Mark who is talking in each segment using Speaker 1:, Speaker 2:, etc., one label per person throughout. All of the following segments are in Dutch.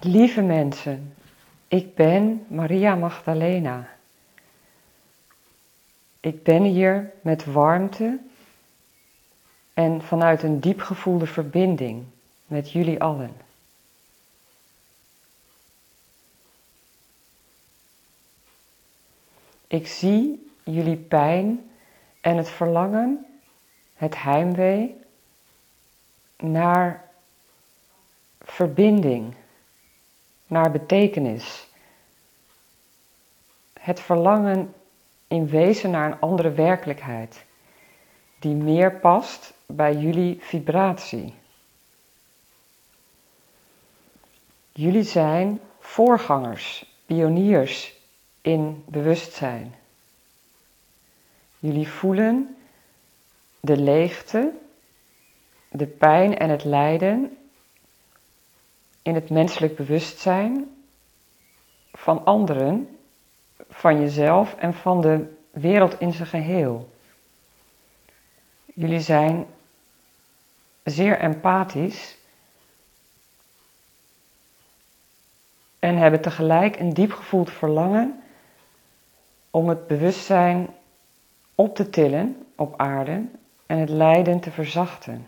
Speaker 1: Lieve mensen, ik ben Maria Magdalena. Ik ben hier met warmte en vanuit een diep gevoelde verbinding met jullie allen. Ik zie jullie pijn en het verlangen, het heimwee naar verbinding, naar betekenis. Het verlangen in wezen naar een andere werkelijkheid, die meer past bij jullie vibratie. Jullie zijn voorgangers, pioniers in bewustzijn. Jullie voelen de leegte, de pijn en het lijden in het menselijk bewustzijn van anderen, van jezelf en van de wereld in zijn geheel. Jullie zijn zeer empathisch en hebben tegelijk een diep gevoeld verlangen om het bewustzijn op te tillen op aarde en het lijden te verzachten.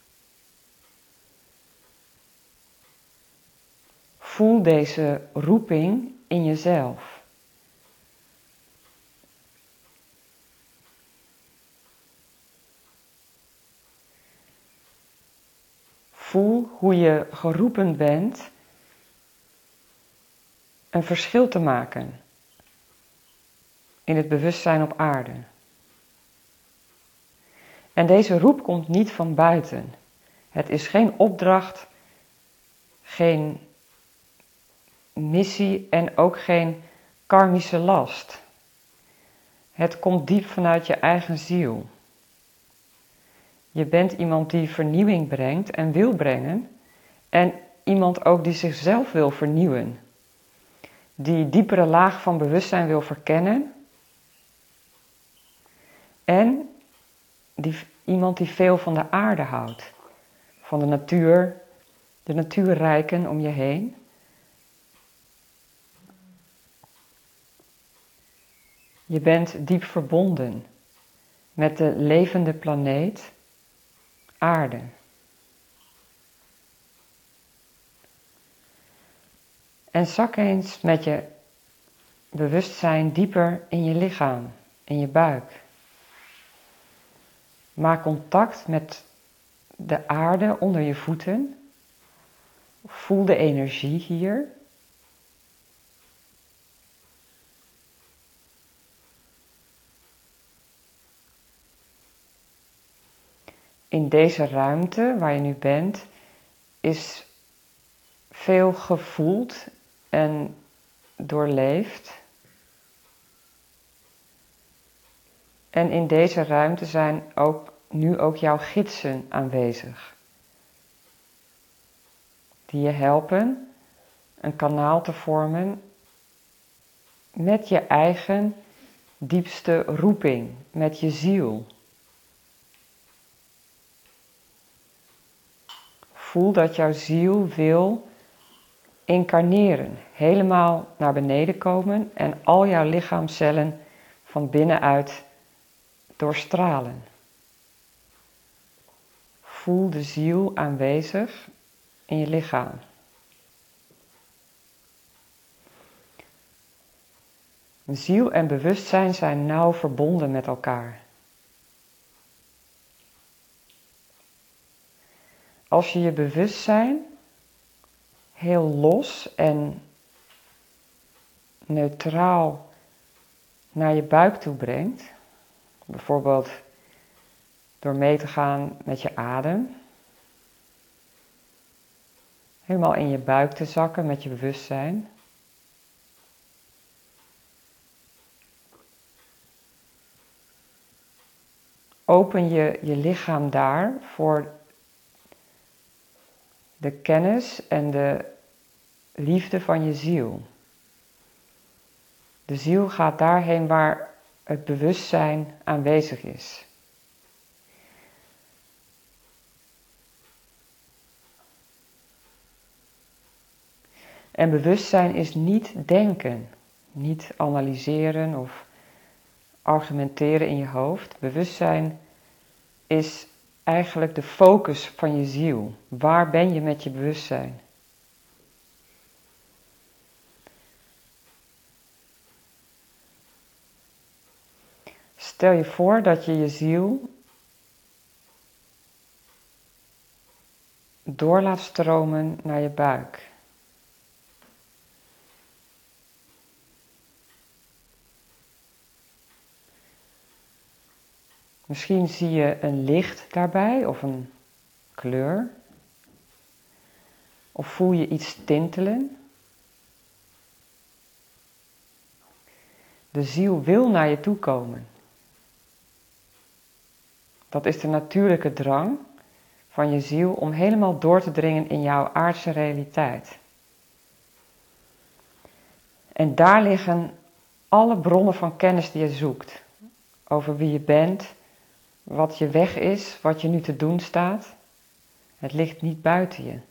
Speaker 1: Voel deze roeping in jezelf. Voel hoe je geroepen bent een verschil te maken in het bewustzijn op aarde. En deze roep komt niet van buiten. Het is geen opdracht, geen missie en ook geen karmische last. Het komt diep vanuit je eigen ziel. Je bent iemand die vernieuwing brengt en wil brengen en iemand ook die zichzelf wil vernieuwen. Die diepere laag van bewustzijn wil verkennen en iemand die veel van de aarde houdt, van de natuurrijken om je heen. Je bent diep verbonden met de levende planeet aarde. En zak eens met je bewustzijn dieper in je lichaam, in je buik. Maak contact met de aarde onder je voeten. Voel de energie hier. In deze ruimte waar je nu bent, is veel gevoeld en doorleefd. En in deze ruimte zijn nu ook jouw gidsen aanwezig. Die je helpen een kanaal te vormen met je eigen diepste roeping, met je ziel. Voel dat jouw ziel wil incarneren, helemaal naar beneden komen en al jouw lichaamcellen van binnenuit doorstralen. Voel de ziel aanwezig in je lichaam. Ziel en bewustzijn zijn nauw verbonden met elkaar. Als je je bewustzijn heel los en neutraal naar je buik toe brengt, bijvoorbeeld door mee te gaan met je adem, helemaal in je buik te zakken met je bewustzijn. Open je lichaam daar voor de kennis en de liefde van je ziel. De ziel gaat daarheen waar het bewustzijn aanwezig is. En bewustzijn is niet denken, niet analyseren of argumenteren in je hoofd. Bewustzijn is eigenlijk de focus van je ziel. Waar ben je met je bewustzijn? Stel je voor dat je je ziel door laat stromen naar je buik. Misschien zie je een licht daarbij of een kleur. Of voel je iets tintelen. De ziel wil naar je toe komen. Dat is de natuurlijke drang van je ziel om helemaal door te dringen in jouw aardse realiteit. En daar liggen alle bronnen van kennis die je zoekt. Over wie je bent, wat je weg is, wat je nu te doen staat. Het ligt niet buiten je.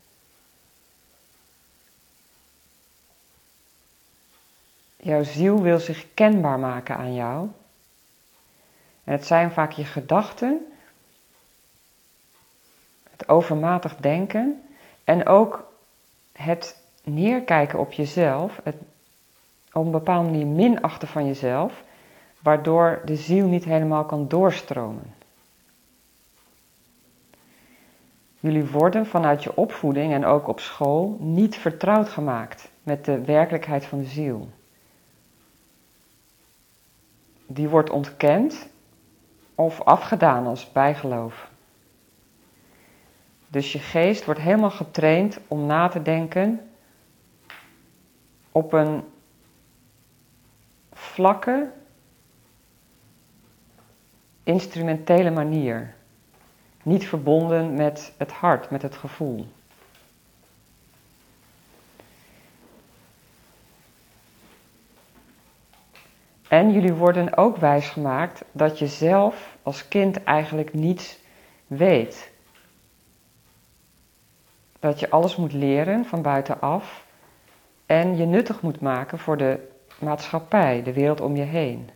Speaker 1: Jouw ziel wil zich kenbaar maken aan jou. En het zijn vaak je gedachten, het overmatig denken en ook het neerkijken op jezelf, het op een bepaalde manier minachten van jezelf, waardoor de ziel niet helemaal kan doorstromen. Jullie worden vanuit je opvoeding en ook op school niet vertrouwd gemaakt met de werkelijkheid van de ziel. Die wordt ontkend of afgedaan als bijgeloof. Dus je geest wordt helemaal getraind om na te denken op een vlakke, instrumentele manier. Niet verbonden met het hart, met het gevoel. En jullie worden ook wijsgemaakt dat je zelf als kind eigenlijk niets weet. Dat je alles moet leren van buitenaf en je nuttig moet maken voor de maatschappij, de wereld om je heen.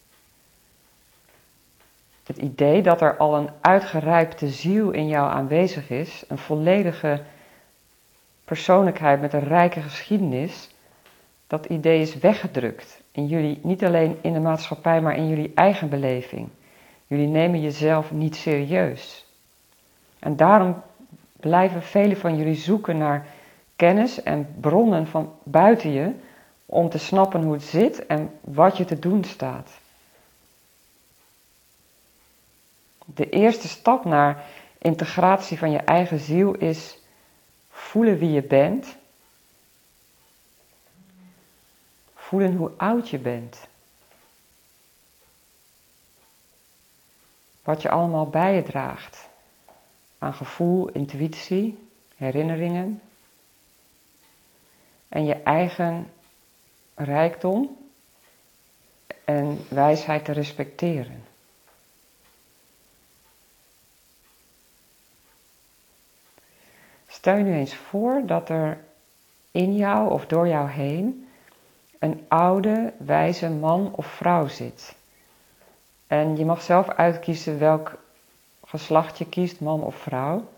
Speaker 1: Het idee dat er al een uitgerijpte ziel in jou aanwezig is, een volledige persoonlijkheid met een rijke geschiedenis, dat idee is weggedrukt in jullie, niet alleen in de maatschappij, maar in jullie eigen beleving. Jullie nemen jezelf niet serieus. En daarom blijven velen van jullie zoeken naar kennis en bronnen van buiten je, om te snappen hoe het zit en wat je te doen staat. De eerste stap naar integratie van je eigen ziel is voelen wie je bent. Voelen hoe oud je bent. Wat je allemaal bij je draagt. Aan gevoel, intuïtie, herinneringen. En je eigen rijkdom en wijsheid te respecteren. Stel je nu eens voor dat er in jou of door jou heen een oude, wijze man of vrouw zit. En je mag zelf uitkiezen welk geslacht je kiest, man of vrouw.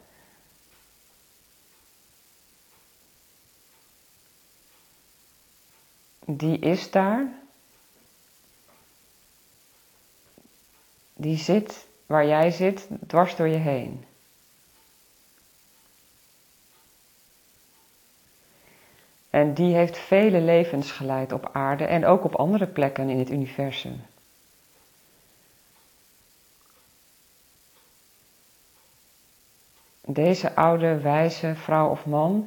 Speaker 1: Die is daar. Die zit waar jij zit, dwars door je heen. En die heeft vele levens geleid op aarde en ook op andere plekken in het universum. Deze oude, wijze vrouw of man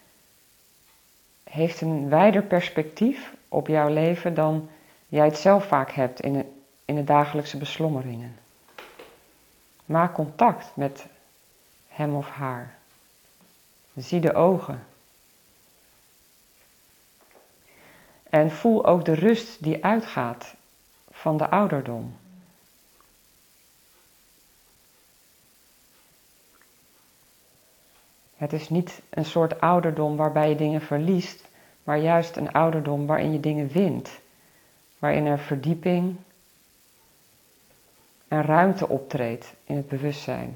Speaker 1: heeft een wijder perspectief op jouw leven dan jij het zelf vaak hebt in de dagelijkse beslommeringen. Maak contact met hem of haar. Zie de ogen. En voel ook de rust die uitgaat van de ouderdom. Het is niet een soort ouderdom waarbij je dingen verliest, maar juist een ouderdom waarin je dingen wint, waarin er verdieping en ruimte optreedt in het bewustzijn.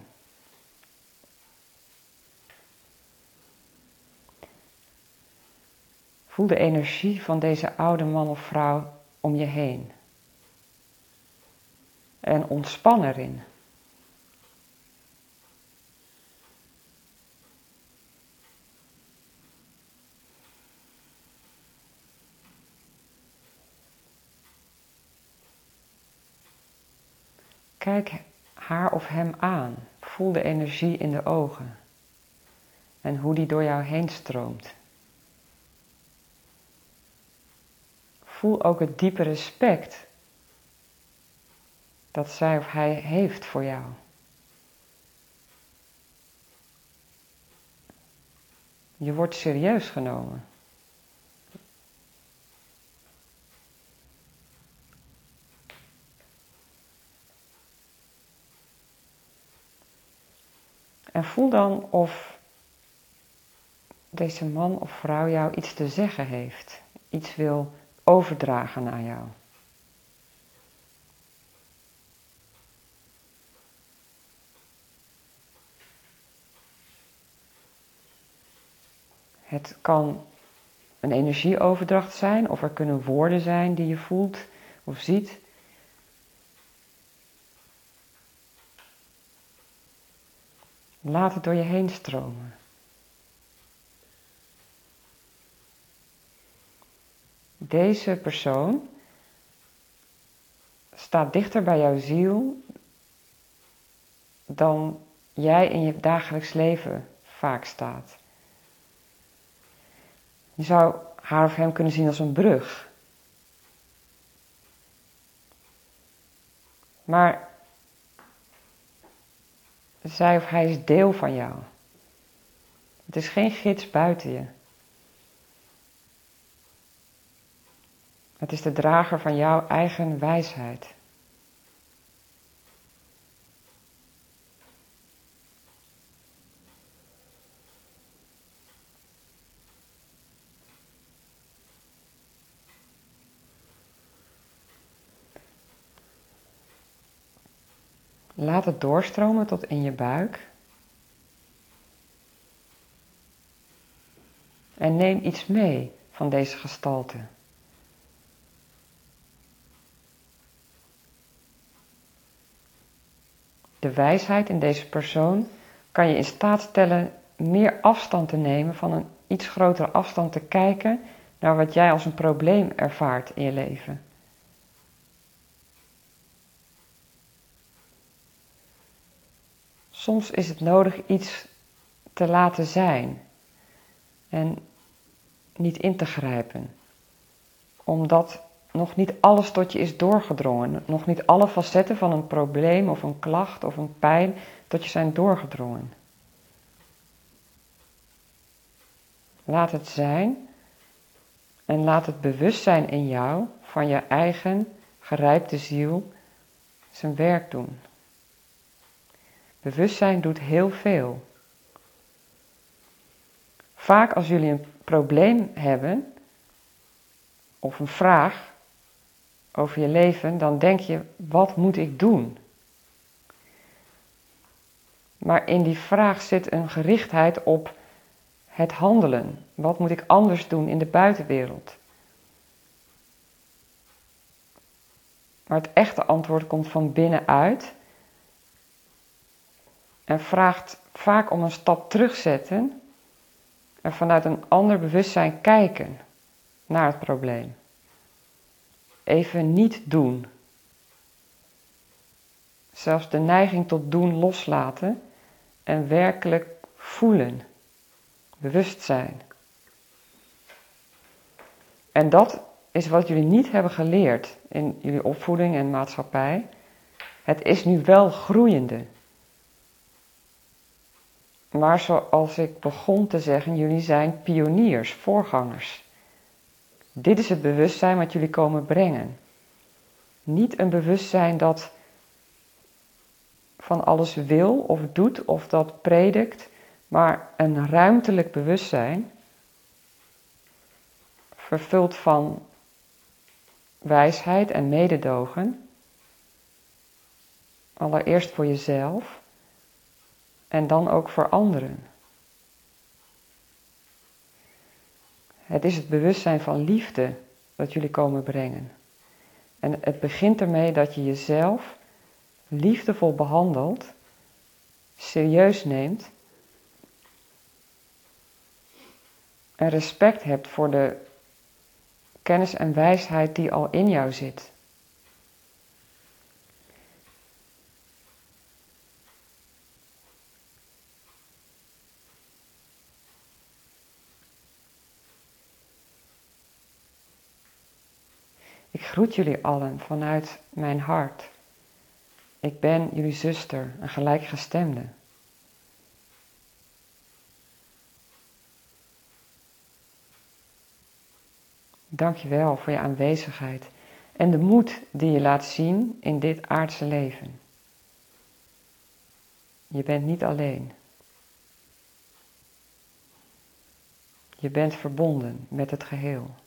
Speaker 1: Voel de energie van deze oude man of vrouw om je heen. En ontspan erin. Kijk haar of hem aan. Voel de energie in de ogen. En hoe die door jou heen stroomt. Voel ook het diepe respect dat zij of hij heeft voor jou. Je wordt serieus genomen. En voel dan of deze man of vrouw jou iets te zeggen heeft. Iets wil overdragen aan jou. Het kan een energieoverdracht zijn, of er kunnen woorden zijn die je voelt of ziet. Laat het door je heen stromen. Deze persoon staat dichter bij jouw ziel dan jij in je dagelijks leven vaak staat. Je zou haar of hem kunnen zien als een brug. Maar zij of hij is deel van jou. Het is geen gids buiten je. Het is de drager van jouw eigen wijsheid. Laat het doorstromen tot in je buik. En neem iets mee van deze gestalte. De wijsheid in deze persoon kan je in staat stellen meer afstand te nemen, van een iets grotere afstand te kijken naar wat jij als een probleem ervaart in je leven. Soms is het nodig iets te laten zijn en niet in te grijpen, omdat nog niet alles tot je is doorgedrongen, nog niet alle facetten van een probleem of een klacht of een pijn tot je zijn doorgedrongen. Laat het zijn en laat het bewustzijn in jou van je eigen gerijpte ziel zijn werk doen. Bewustzijn doet heel veel. Vaak als jullie een probleem hebben of een vraag over je leven, dan denk je, wat moet ik doen? Maar in die vraag zit een gerichtheid op het handelen. Wat moet ik anders doen in de buitenwereld? Maar het echte antwoord komt van binnenuit en vraagt vaak om een stap terugzetten en vanuit een ander bewustzijn kijken naar het probleem. Even niet doen. Zelfs de neiging tot doen loslaten en werkelijk voelen. Bewustzijn. En dat is wat jullie niet hebben geleerd in jullie opvoeding en maatschappij. Het is nu wel groeiende. Maar zoals ik begon te zeggen, jullie zijn pioniers, voorgangers. Dit is het bewustzijn wat jullie komen brengen. Niet een bewustzijn dat van alles wil of doet of dat predikt, maar een ruimtelijk bewustzijn vervuld van wijsheid en mededogen. Allereerst voor jezelf en dan ook voor anderen. Het is het bewustzijn van liefde dat jullie komen brengen. En het begint ermee dat je jezelf liefdevol behandelt, serieus neemt en respect hebt voor de kennis en wijsheid die al in jou zit. Ik groet jullie allen vanuit mijn hart. Ik ben jullie zuster, een gelijkgestemde. Dank je wel voor je aanwezigheid en de moed die je laat zien in dit aardse leven. Je bent niet alleen. Je bent verbonden met het geheel.